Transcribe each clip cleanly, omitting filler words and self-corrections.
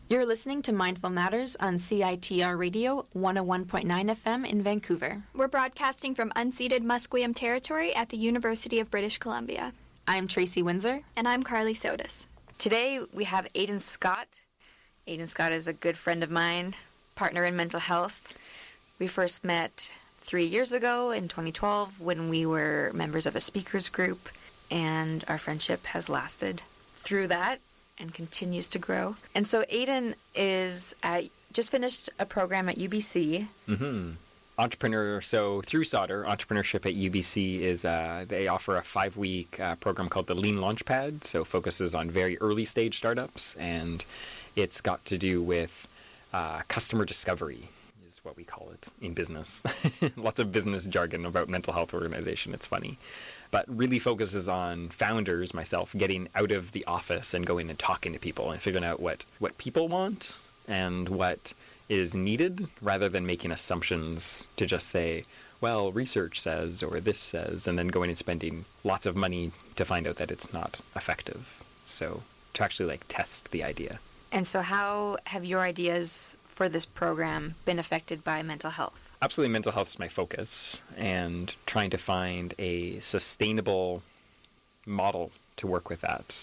You're listening to Mindful Matters on CITR Radio 101.9 FM in Vancouver. We're broadcasting from unceded Musqueam territory at the University of British Columbia. I'm Tracy Windsor. And I'm Carly Sotis. Today we have Aidan Scott. Aidan Scott is a good friend of mine, partner in mental health. We first met 3 years ago in 2012 when we were members of a speakers group, and our friendship has lasted through that and continues to grow. And so Aidan is just finished a program at UBC. Entrepreneur. So through Sauder, entrepreneurship at UBC is they offer a 5-week program called the Lean Launchpad. So focuses on very early stage startups, and it's got to do with customer discovery is what we call it in business. Lots of business jargon about mental health organization. It's funny. But really focuses on founders, myself, getting out of the office and going and talking to people and figuring out what people want and what is needed, rather than making assumptions to just say, well, research says, or this says, and then going and spending lots of money to find out that it's not effective. So to actually test the idea. And so how have your ideas for this program been affected by mental health? Absolutely, mental health is my focus, and trying to find a sustainable model to work with that.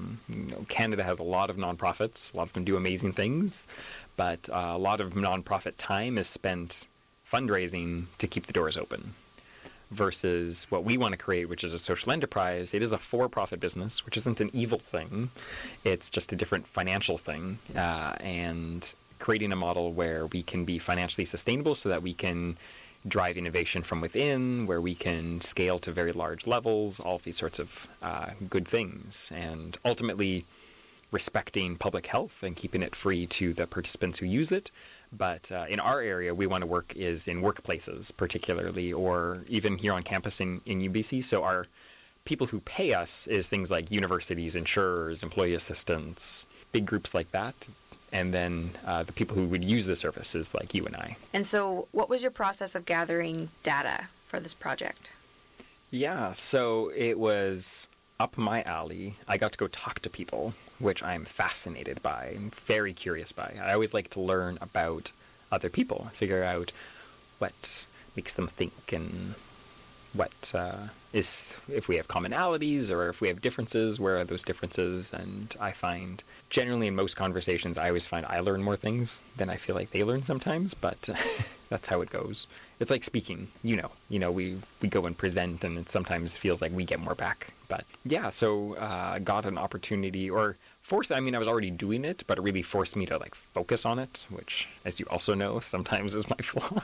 Canada has a lot of nonprofits. A lot of them do amazing things, but a lot of nonprofit time is spent fundraising to keep the doors open. Versus what we want to create, which is a social enterprise. It is a for-profit business, which isn't an evil thing. It's just a different financial thing, and creating a model where we can be financially sustainable so that we can drive innovation from within, where we can scale to very large levels, all of these sorts of good things, and ultimately respecting public health and keeping it free to the participants who use it. But in our area, we want to work is in workplaces particularly, or even here on campus in UBC. So our people who pay us is things like universities, insurers, employee assistants, big groups like that. And then the people who would use the service is like you and I. And so what was your process of gathering data for this project? Yeah, so it was up my alley. I got to go talk to people, which I'm fascinated by, I'm very curious by. I always like to learn about other people, figure out what makes them think and what is, if we have commonalities or if we have differences, where are those differences? And I find, generally in most conversations, I always find I learn more things than I feel like they learn sometimes, but that's how it goes. It's like speaking, we go and present, and it sometimes feels like we get more back. But yeah, so got an opportunity, or forced, I was already doing it, but it really forced me to focus on it, which, as you also know, sometimes is my flaw.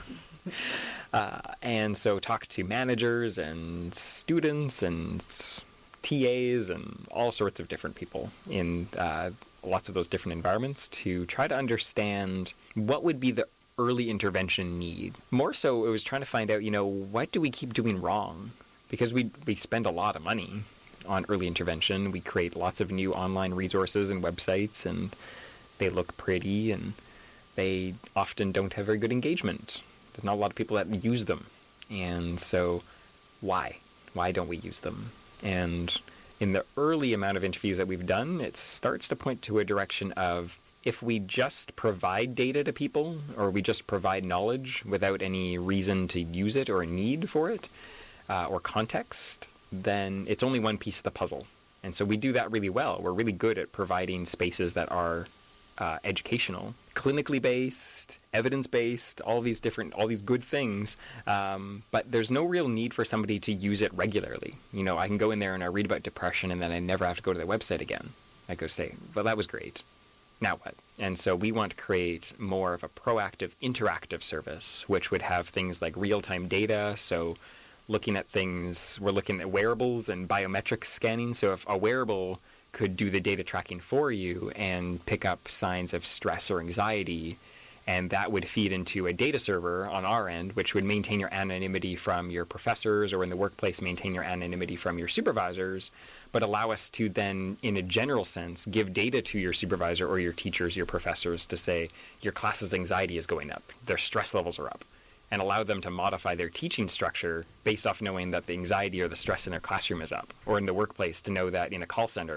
And so talked to managers and students and TAs and all sorts of different people in lots of those different environments to try to understand what would be the early intervention need. More so, it was trying to find out, what do we keep doing wrong? Because we spend a lot of money on early intervention. We create lots of new online resources and websites, and they look pretty, and they often don't have very good engagement. There's not a lot of people that use them. And so why? Why don't we use them? And in the early amount of interviews that we've done, it starts to point to a direction of, if we just provide data to people, or we just provide knowledge without any reason to use it or a need for it, or context, then it's only one piece of the puzzle. And so we do that really well. We're really good at providing spaces that are educational, clinically based, evidence-based, all these good things, but there's no real need for somebody to use it regularly. I can go in there and I read about depression, and then I never have to go to their website again. I go say, well, that was great. Now what? And so we want to create more of a proactive, interactive service, which would have things like real-time data. So looking at things, we're looking at wearables and biometric scanning. So if a wearable could do the data tracking for you and pick up signs of stress or anxiety, and that would feed into a data server on our end, which would maintain your anonymity from your professors, or in the workplace, maintain your anonymity from your supervisors, but allow us to then, in a general sense, give data to your supervisor or your teachers, your professors, to say, your class's anxiety is going up, their stress levels are up, and allow them to modify their teaching structure based off knowing that the anxiety or the stress in their classroom is up, or in the workplace to know that in a call center,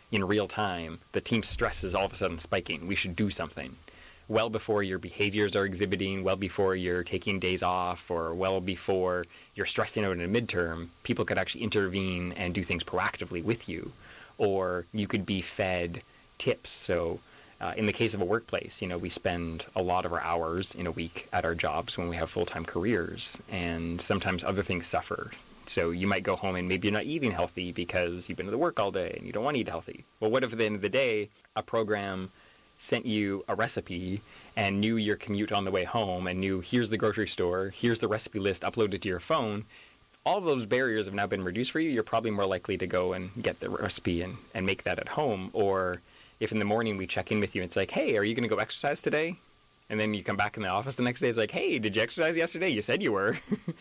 in real time, the team stress is all of a sudden spiking. We should do something. Well before your behaviors are exhibiting, well before you're taking days off, or well before you're stressing out in a midterm, people could actually intervene and do things proactively with you. Or you could be fed tips. So in the case of a workplace, we spend a lot of our hours in a week at our jobs when we have full-time careers, and sometimes other things suffer. So you might go home and maybe you're not eating healthy because you've been to work all day and you don't want to eat healthy. Well, what if at the end of the day, a program sent you a recipe and knew your commute on the way home and knew here's the grocery store, here's the recipe list uploaded to your phone? All of those barriers have now been reduced for you. You're probably more likely to go and get the recipe and make that at home. Or if in the morning we check in with you and it's like, hey, are you going to go exercise today? And then you come back in the office the next day, it's like, hey, did you exercise yesterday? You said you were.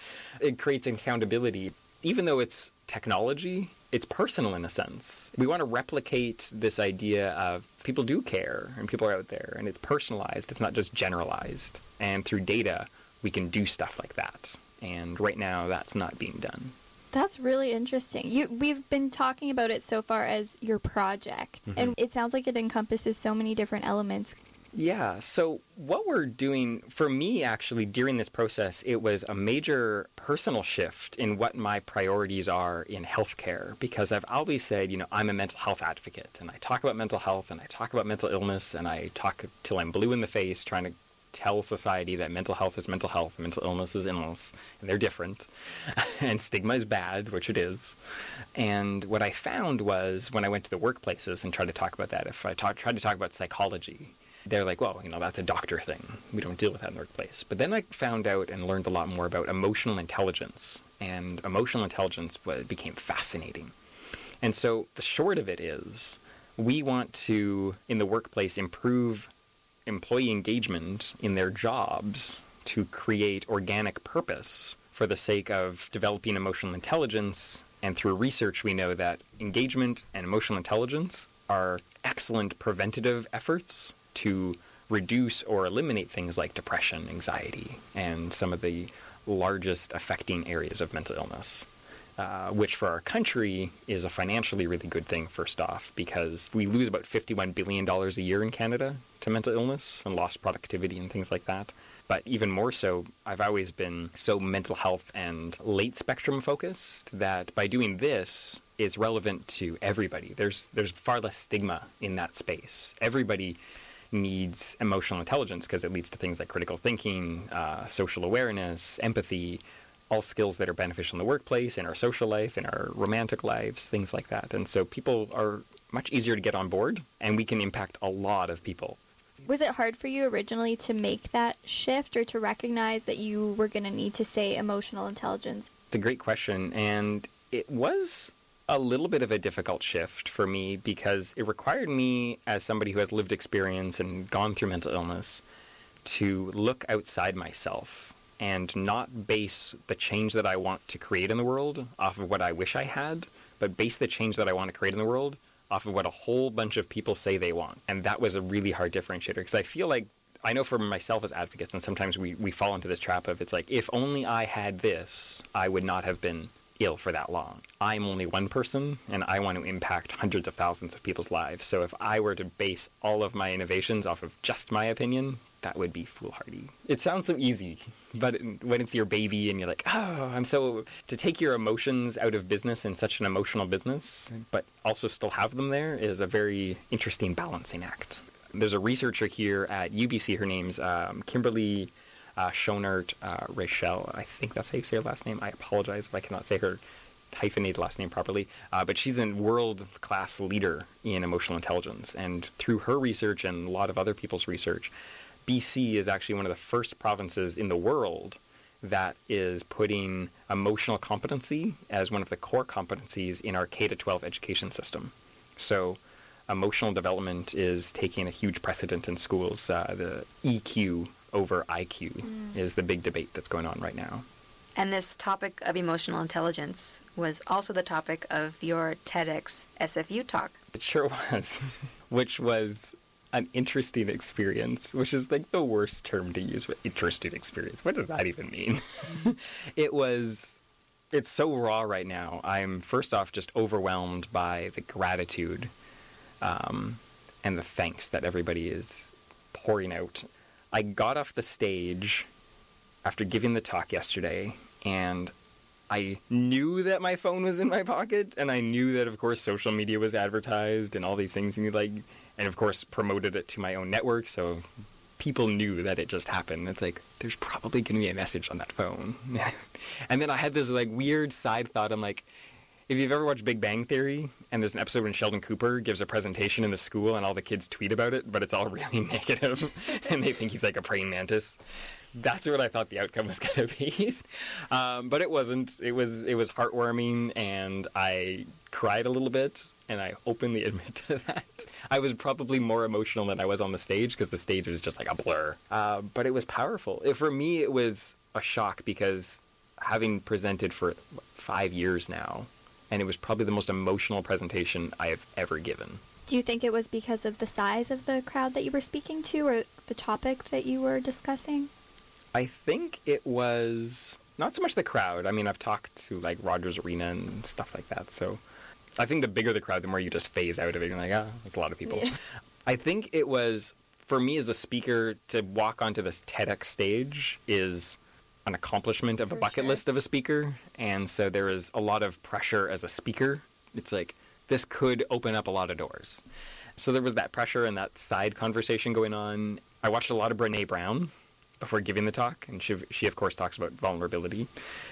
It creates accountability. Even though it's technology, it's personal in a sense. We want to replicate this idea of people do care and people are out there and it's personalized. It's not just generalized. And through data, we can do stuff like that. And right now, that's not being done. That's really interesting. We've been talking about it so far as your project, and it sounds like it encompasses so many different elements. Yeah, so what we're doing, for me actually, during this process, it was a major personal shift in what my priorities are in healthcare, because I've always said, I'm a mental health advocate, and I talk about mental health, and I talk about mental illness, and I talk till I'm blue in the face trying to tell society that mental health is mental health, and mental illness is illness, and they're different, and stigma is bad, which it is. And what I found was when I went to the workplaces and tried to talk about that, if I tried to talk about psychology, they're like, well, that's a doctor thing. We don't deal with that in the workplace. But then I found out and learned a lot more about emotional intelligence, and emotional intelligence became fascinating. And so the short of it is we want to, in the workplace, improve employee engagement in their jobs to create organic purpose for the sake of developing emotional intelligence. And through research, we know that engagement and emotional intelligence are excellent preventative efforts to reduce or eliminate things like depression, anxiety, and some of the largest affecting areas of mental illness. Which for our country is a financially really good thing, first off, because we lose about $51 billion a year in Canada to mental illness and lost productivity and things like that. But even more so, I've always been so mental health and late spectrum focused that by doing this, it's relevant to everybody. There's far less stigma in that space. Everybody needs emotional intelligence because it leads to things like critical thinking, social awareness, empathy, all skills that are beneficial in the workplace, in our social life, in our romantic lives, things like that. And so people are much easier to get on board, and we can impact a lot of people. Was it hard for you originally to make that shift or to recognize that you were going to need to say emotional intelligence? It's a great question, and it was a little bit of a difficult shift for me because it required me, as somebody who has lived experience and gone through mental illness, to look outside myself and not base the change that I want to create in the world off of what I wish I had, but base the change that I want to create in the world off of what a whole bunch of people say they want. And that was a really hard differentiator because I feel like, I know for myself as advocates, and sometimes we fall into this trap of it's like, if only I had this, I would not have been ill for that long. I'm only one person, and I want to impact hundreds of thousands of people's lives. So if I were to base all of my innovations off of just my opinion, that would be foolhardy. It sounds so easy, but when it's your baby and you're like, to take your emotions out of business in such an emotional business, but also still have them there is a very interesting balancing act. There's a researcher here at UBC, her name's Kimberly Schonert Rachel. I think that's how you say her last name. I apologize if I cannot say her hyphenated last name properly, but she's a world-class leader in emotional intelligence. And through her research and a lot of other people's research, BC is actually one of the first provinces in the world that is putting emotional competency as one of the core competencies in our K-12 education system. So emotional development is taking a huge precedent in schools. The EQ over IQ is the big debate that's going on right now. And this topic of emotional intelligence was also the topic of your TEDx SFU talk. It sure was, which was an interesting experience, which is like the worst term to use, but interesting experience. What does that even mean? It's so raw right now. I'm first off just overwhelmed by the gratitude and the thanks that everybody is pouring out. I got off the stage after giving the talk yesterday, and I knew that my phone was in my pocket, and I knew that, of course, social media was advertised and all these things, and of course promoted it to my own network, so people knew that it just happened. It's like, there's probably going to be a message on that phone. And then I had this weird side thought. I'm like, if you've ever watched Big Bang Theory, and there's an episode when Sheldon Cooper gives a presentation in the school and all the kids tweet about it, but it's all really negative, and they think he's like a praying mantis. That's what I thought the outcome was going to be. But it wasn't. It was heartwarming, and I cried a little bit, and I openly admit to that. I was probably more emotional than I was on the stage, because the stage was just like a blur. But it was powerful. For me, it was a shock, because having presented for 5 years now, and it was probably the most emotional presentation I have ever given. Do you think it was because of the size of the crowd that you were speaking to, or the topic that you were discussing? I think it was not so much the crowd. I mean, I've talked to Rogers Arena and stuff like that, so I think the bigger the crowd, the more you just phase out of it. You're like, that's a lot of people. Yeah. I think it was, for me as a speaker, to walk onto this TEDx stage is an accomplishment of a bucket list of a speaker, and so there is a lot of pressure as a speaker. It's like, this could open up a lot of doors. So there was that pressure and that side conversation going on. I watched a lot of Brené Brown before giving the talk, and she of course talks about vulnerability,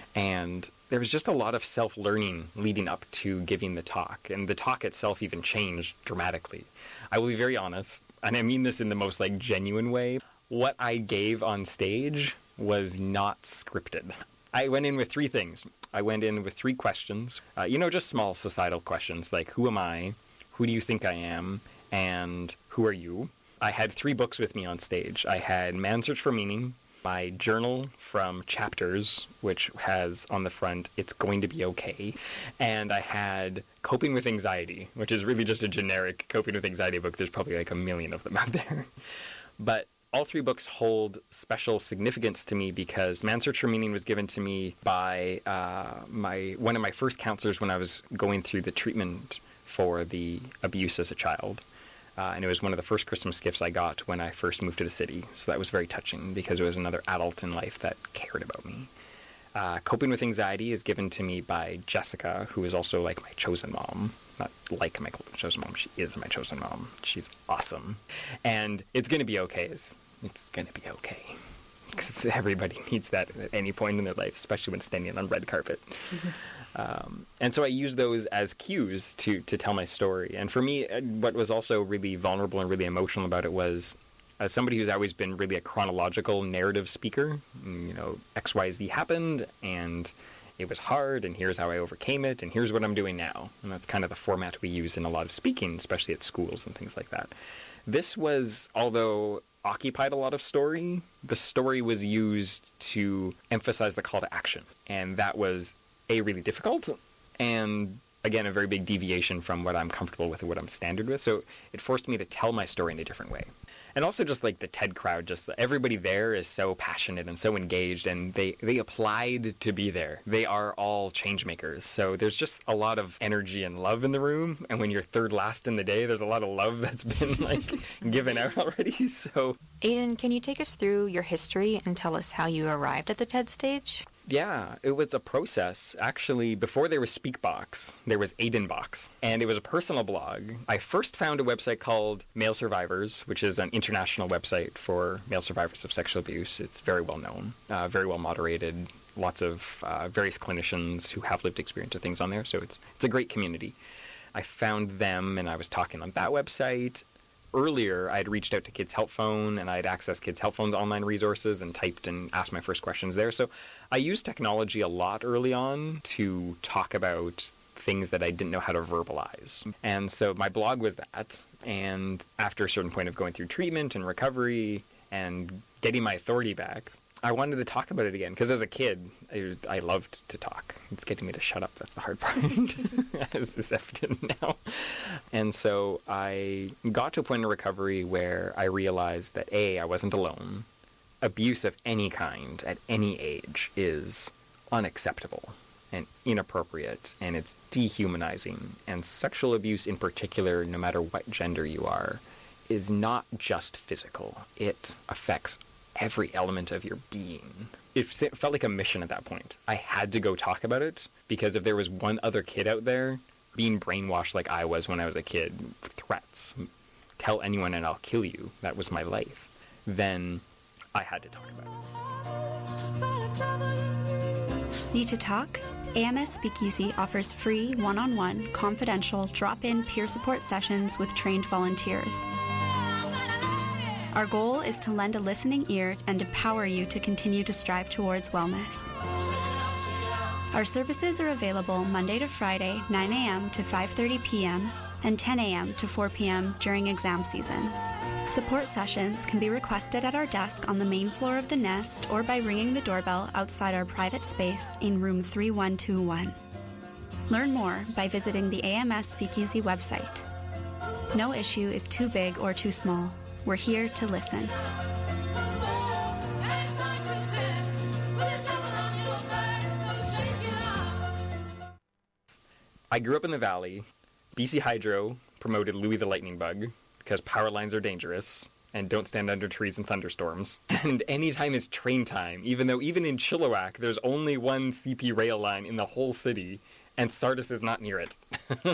and there was just a lot of self-learning leading up to giving the talk, and the talk itself even changed dramatically. I will be very honest, and I mean this in the most genuine way. What I gave on stage was not scripted. I went in with 3 things. I went in with 3 questions, just small societal questions like, who am I, who do you think I am, and who are you? I had 3 books with me on stage. I had Man's Search for Meaning, my journal from Chapters, which has on the front, It's Going to Be Okay, and I had Coping with Anxiety, which is really just a generic coping with anxiety book. There's probably a million of them out there. But all 3 books hold special significance to me, because Man's Search for Meaning was given to me by one of my first counselors when I was going through the treatment for the abuse as a child. And it was one of the first Christmas gifts I got when I first moved to the city. So that was very touching, because it was another adult in life that cared about me. Coping with Anxiety is given to me by Jessica, who is also my chosen mom. Not like my chosen mom, she is my chosen mom. She's awesome. And It's Going to Be Okay it's going to be okay. Because everybody needs that at any point in their life, especially when standing on red carpet. And so I use those as cues to tell my story. And for me, what was also really vulnerable and really emotional about it was, as somebody who's always been really a chronological narrative speaker, XYZ happened, and it was hard, and here's how I overcame it, and here's what I'm doing now. And that's kind of the format we use in a lot of speaking, especially at schools and things like that. This was, although occupied a lot of story, the story was used to emphasize the call to action. And that was really difficult, and again, a very big deviation from what I'm comfortable with and what I'm standard with. So it forced me to tell my story in a different way. And also just the TED crowd, just everybody there is so passionate and so engaged, and they applied to be there. They are all change makers. So there's just a lot of energy and love in the room. And when you're third last in the day, there's a lot of love that's been given out already. So Aidan, can you take us through your history and tell us how you arrived at the TED stage? Yeah, it was a process. Actually, before there was Speakbox, there was Aidanbox, and it was a personal blog. I first found a website called Male Survivors, which is an international website for male survivors of sexual abuse. It's very well known, very well moderated, lots of various clinicians who have lived experience of things on there, so it's a great community. I found them, and I was talking on that website. Earlier, I had reached out to Kids Help Phone, and I had accessed Kids Help Phone's online resources and typed and asked my first questions there. So I used technology a lot early on to talk about things that I didn't know how to verbalize. And so my blog was that. And after a certain point of going through treatment and recovery and getting my authority back, I wanted to talk about it again, because as a kid, I loved to talk. It's getting me to shut up. That's the hard part, as is evident now. And so I got to a point in recovery where I realized that, A, I wasn't alone. Abuse of any kind at any age is unacceptable. and inappropriate, and it's dehumanizing. And sexual abuse in particular, no matter what gender you are, is not just physical. It affects every element of your being. It felt like a mission at that point. I had to go talk about it, because if there was one other kid out there being brainwashed like I was when I was a kid, threats, tell anyone and I'll kill you, that was my life, then I had to talk about it. Need to talk? AMS Speakeasy offers free, one-on-one, confidential, drop-in peer support sessions with trained volunteers. Our goal is to lend a listening ear and empower you to continue to strive towards wellness. Our services are available Monday to Friday, 9 a.m. to 5:30 p.m. and 10 a.m. to 4 p.m. during exam season. Support sessions can be requested at our desk on the main floor of the Nest or by ringing the doorbell outside our private space in room 3121. Learn more by visiting the AMS Speakeasy website. No issue is too big or too small. We're here to listen. I grew up in the Valley. BC Hydro promoted Louis the Lightning Bug because power lines are dangerous and don't stand under trees in thunderstorms. And anytime is train time, even though even in Chilliwack, there's only one CP rail line in the whole city, and Sardis is not near it.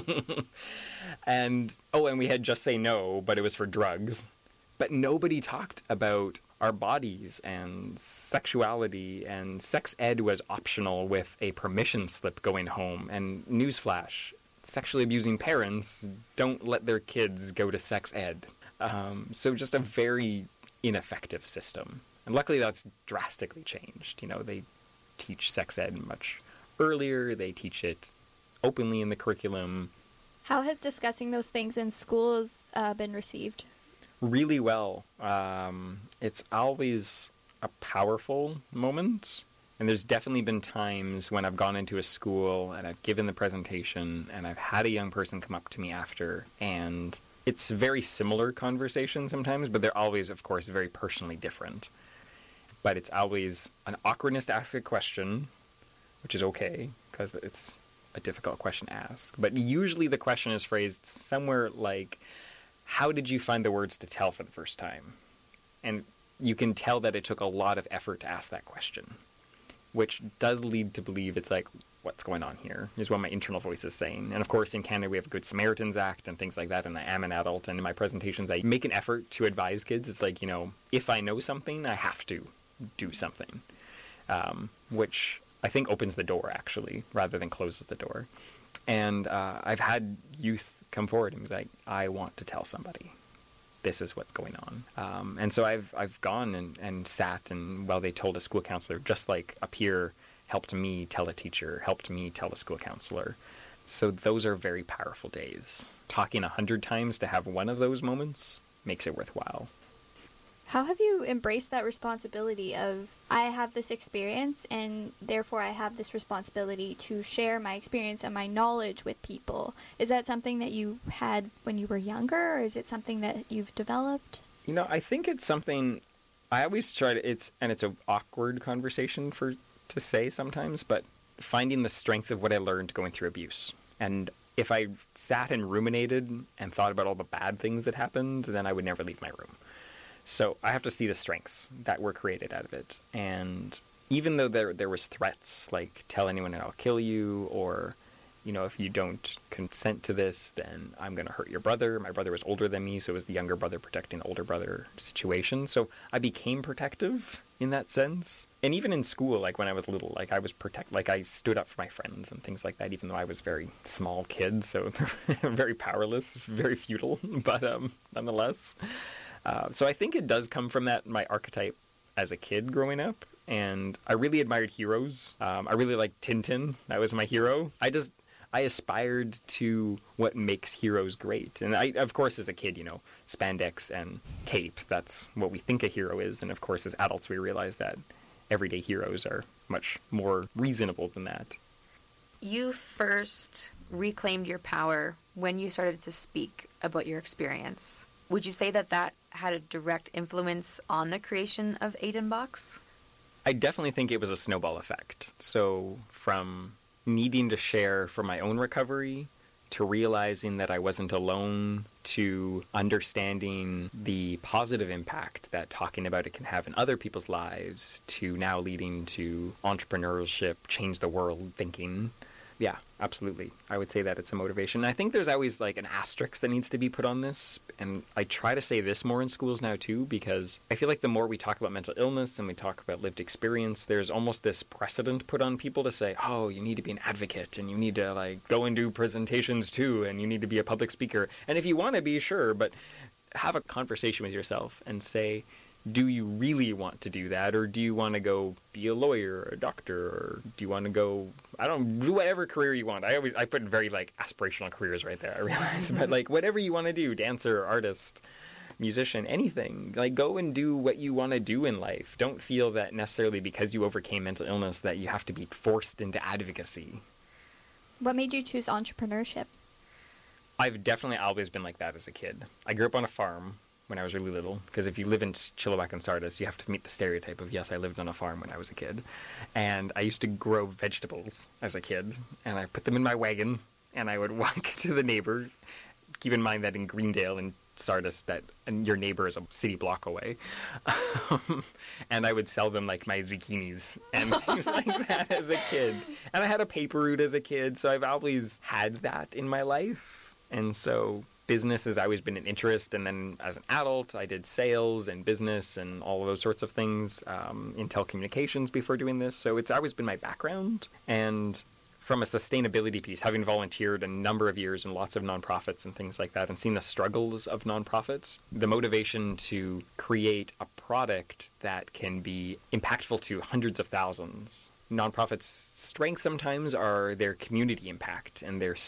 And we had Just Say No, but it was for drugs. But nobody talked about our bodies and sexuality, and sex ed was optional with a permission slip going home. And newsflash, sexually abusing parents don't let their kids go to sex ed. So just a very ineffective system. And luckily that's drastically changed. You know, they teach sex ed much earlier. They teach it openly in the curriculum. How has discussing those things in schools been received? Really well. It's always a powerful moment. And there's definitely been times when I've gone into a school and I've given the presentation and I've had a young person come up to me after, and it's very similar conversation sometimes, but they're always, of course, very personally different. But it's always an awkwardness to ask a question, which is okay, because it's a difficult question to ask. But usually the question is phrased somewhere like, how did you find the words to tell for the first time? And you can tell that it took a lot of effort to ask that question, which does lead to believe it's like, what's going on here, is what my internal voice is saying. And of course, in Canada, we have a Good Samaritans Act and things like that, and I am an adult, and in my presentations, I make an effort to advise kids. It's like, you know, if I know something, I have to do something, which I think opens the door, actually, rather than closes the door. And I've had youth come forward and be like, I want to tell somebody. This is what's going on. And so I've gone and sat, and while they told a school counselor, just like a peer helped me tell a teacher, helped me tell a school counselor. So those are very powerful days. Talking 100 times to have one of those moments makes it worthwhile. How have you embraced that responsibility of, I have this experience and therefore I have this responsibility to share my experience and my knowledge with people? Is that something that you had when you were younger, or is it something that you've developed? You know, I think it's something I always try to, it's an awkward conversation to say sometimes, but finding the strength of what I learned going through abuse. And if I sat and ruminated and thought about all the bad things that happened, then I would never leave my room. So I have to see the strengths that were created out of it. And even though there was threats, like tell anyone and I'll kill you, or, you know, if you don't consent to this, then I'm going to hurt your brother. My brother was older than me, so it was the younger brother protecting the older brother situation. So I became protective in that sense. And even in school, like when I was little, like I was like I stood up for my friends and things like that, even though I was a very small kid, so very powerless, very futile, but nonetheless. So I think it does come from that, my archetype as a kid growing up. And I really admired heroes. I really liked Tintin. That was my hero. I aspired to what makes heroes great. And I, of course, as a kid, you know, spandex and cape, that's what we think a hero is. And of course, as adults, we realize that everyday heroes are much more reasonable than that. You first reclaimed your power when you started to speak about your experience. Would you say that had a direct influence on the creation of Aiden Box? I definitely think it was a snowball effect. So from needing to share from my own recovery, to realizing that I wasn't alone, to understanding the positive impact that talking about it can have in other people's lives, to now leading to entrepreneurship, change the world thinking. Yeah, absolutely. I would say that it's a motivation. I think there's always like an asterisk that needs to be put on this. And I try to say this more in schools now too, because I feel like the more we talk about mental illness and we talk about lived experience, there's almost this precedent put on people to say, oh, you need to be an advocate and you need to like go and do presentations too, and you need to be a public speaker. And if you want to be, sure, but have a conversation with yourself and say, do you really want to do that? Or do you want to go be a lawyer or a doctor? Or do you want to go, do whatever career you want. I put very like aspirational careers right there, I realize. But like whatever you want to do, dancer, artist, musician, anything, like go and do what you want to do in life. Don't feel that necessarily because you overcame mental illness that you have to be forced into advocacy. What made you choose entrepreneurship? I've definitely always been like that as a kid. I grew up on a farm when I was really little, because if you live in Chilliwack and Sardis, you have to meet the stereotype of, yes, I lived on a farm when I was a kid. And I used to grow vegetables as a kid, and I put them in my wagon, and I would walk to the neighbor. Keep in mind that in Greendale and Sardis, that and your neighbor is a city block away. And I would sell them like my zucchinis and things like that as a kid. And I had a paper route as a kid, so I've always had that in my life. And so business has always been an interest, and then as an adult, I did sales and business and all of those sorts of things in telecommunications before doing this. So it's always been my background. And from a sustainability piece, having volunteered a number of years in lots of nonprofits and things like that, and seen the struggles of nonprofits, the motivation to create a product that can be impactful to hundreds of thousands. Nonprofits' strengths sometimes are their community impact, and they're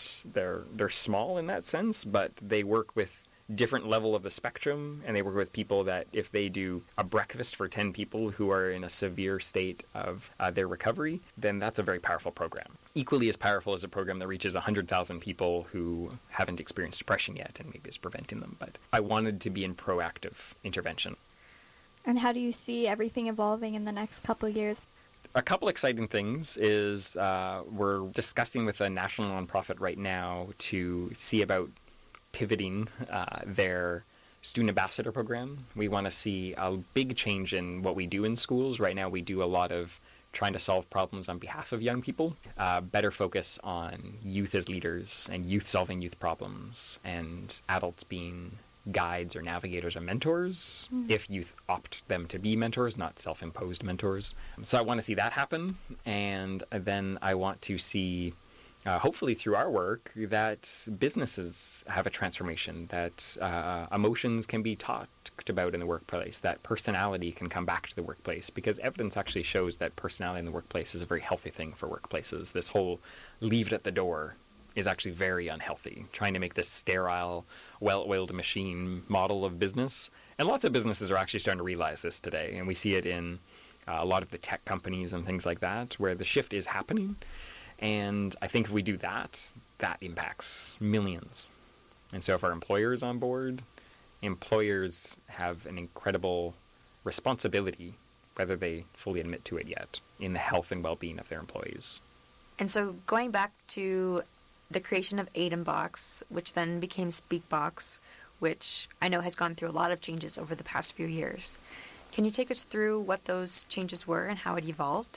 small in that sense, but they work with different level of the spectrum, and they work with people that if they do a breakfast for 10 people who are in a severe state of their recovery, then that's a very powerful program. Equally as powerful as a program that reaches 100,000 people who haven't experienced depression yet and maybe is preventing them. But I wanted to be in proactive intervention. And how do you see everything evolving in the next couple of years? A couple exciting things is we're discussing with a national nonprofit right now to see about pivoting their student ambassador program. We want to see a big change in what we do in schools. Right now we do a lot of trying to solve problems on behalf of young people, better focus on youth as leaders and youth solving youth problems, and adults being guides or navigators or mentors if youth opt them to be mentors, not self-imposed mentors. So I want to see that happen, and then I want to see hopefully through our work that businesses have a transformation, that emotions can be talked about in the workplace, that personality can come back to the workplace, because evidence actually shows that personality in the workplace is a very healthy thing for workplaces. This whole leave it at the door is actually very unhealthy, trying to make this sterile, well-oiled machine model of business. And lots of businesses are actually starting to realize this today, and we see it in a lot of the tech companies and things like that, where the shift is happening. And I think if we do that, that impacts millions. And so if our employer is on board, employers have an incredible responsibility, whether they fully admit to it yet, in the health and well-being of their employees. And so going back to the creation of Aidenbox, which then became Speakbox, which I know has gone through a lot of changes over the past few years. Can you take us through what those changes were and how it evolved?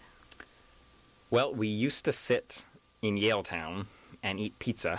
Well, we used to sit in Yaletown and eat pizza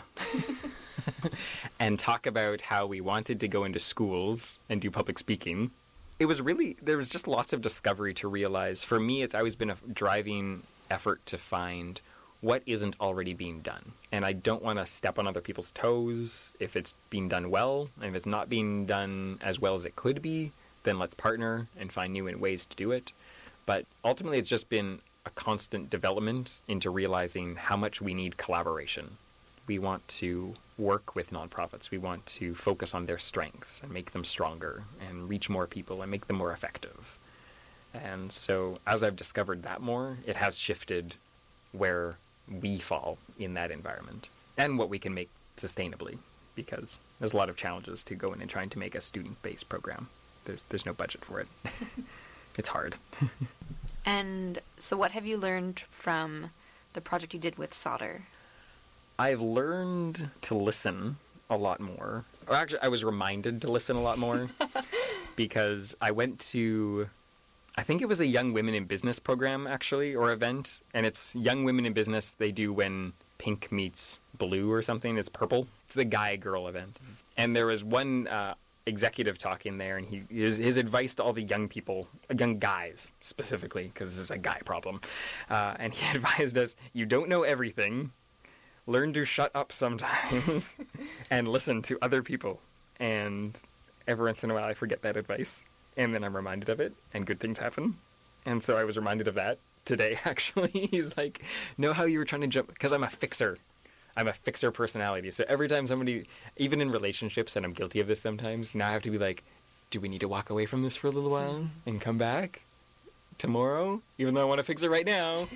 and talk about how we wanted to go into schools and do public speaking. There was just lots of discovery to realize. For me, it's always been a driving effort to find what isn't already being done. And I don't want to step on other people's toes if it's being done well. And if it's not being done as well as it could be, then let's partner and find new ways to do it. But ultimately, it's just been a constant development into realizing how much we need collaboration. We want to work with nonprofits. We want to focus on their strengths and make them stronger and reach more people and make them more effective. And so as I've discovered that more, it has shifted where we fall in that environment and what we can make sustainably, because there's a lot of challenges to go in and trying to make a student-based program. There's no budget for it. It's hard. And so what have you learned from the project you did with solder? I've learned to listen a lot more. Or actually, I was reminded to listen a lot more because I went to, I think it was a Young Women in Business program, actually, or event. And it's Young Women in Business they do when pink meets blue or something. It's purple. It's the guy-girl event. And there was one executive talking there, and his advice to all the young people, young guys specifically, because this is a guy problem, and he advised us, you don't know everything, learn to shut up sometimes, and listen to other people. And every once in a while I forget that advice, and then I'm reminded of it, and good things happen. And so I was reminded of that today, actually. He's like, know how you were trying to jump, because I'm a fixer personality. So every time somebody, even in relationships, and I'm guilty of this sometimes, now I have to be like, do we need to walk away from this for a little while and come back tomorrow? Even though I want to fix it right now.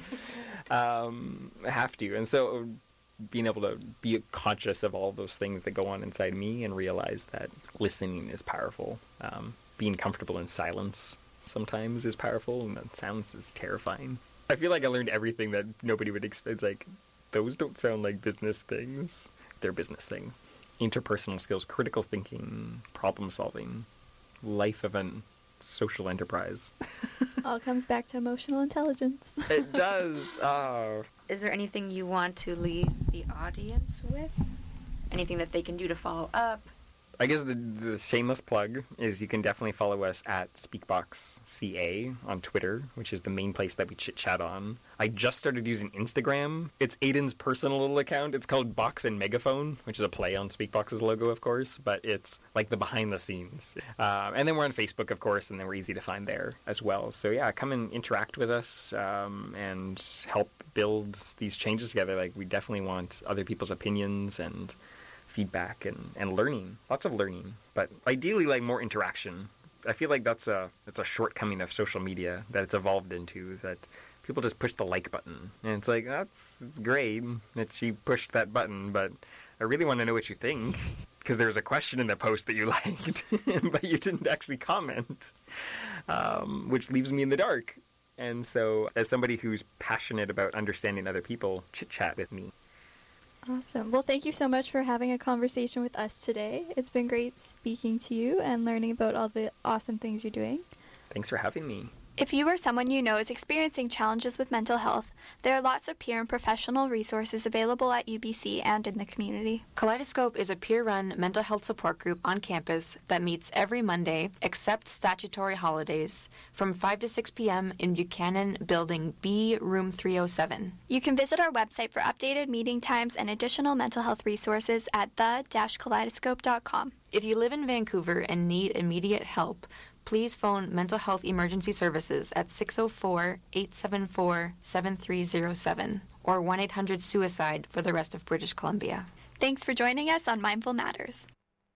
I have to. And so being able to be conscious of all those things that go on inside me and realize that listening is powerful. Being comfortable in silence sometimes is powerful, and that silence is terrifying. I feel like I learned everything that nobody would expect. It's like, those don't sound like business things. They're business things. Interpersonal skills, critical thinking, problem solving, life of a social enterprise. All comes back to emotional intelligence. It does. Oh. Is there anything you want to leave the audience with? Anything that they can do to follow up? I guess the shameless plug is you can definitely follow us at SpeakboxCA on Twitter, which is the main place that we chit-chat on. I just started using Instagram. It's Aiden's personal little account. It's called Box and Megaphone, which is a play on Speakbox's logo, of course, but it's like the behind the scenes. And then we're on Facebook, of course, and then we're easy to find there as well. So yeah, come and interact with us and help build these changes together. Like, we definitely want other people's opinions and feedback and learning. Lots of learning, but ideally like more interaction. I feel like that's a shortcoming of social media that it's evolved into, that people just push the like button. And it's like, it's great that she pushed that button, but I really want to know what you think, because there's a question in the post that you liked, but you didn't actually comment, which leaves me in the dark. And so as somebody who's passionate about understanding other people, chit-chat with me. Awesome. Well, thank you so much for having a conversation with us today. It's been great speaking to you and learning about all the awesome things you're doing. Thanks for having me. If you or someone you know is experiencing challenges with mental health, there are lots of peer and professional resources available at UBC and in the community. Kaleidoscope is a peer-run mental health support group on campus that meets every Monday, except statutory holidays, from 5 to 6 p.m. in Buchanan Building B, Room 307. You can visit our website for updated meeting times and additional mental health resources at the-kaleidoscope.com. If you live in Vancouver and need immediate help, please phone Mental Health Emergency Services at 604-874-7307 or 1-800-SUICIDE for the rest of British Columbia. Thanks for joining us on Mindful Matters.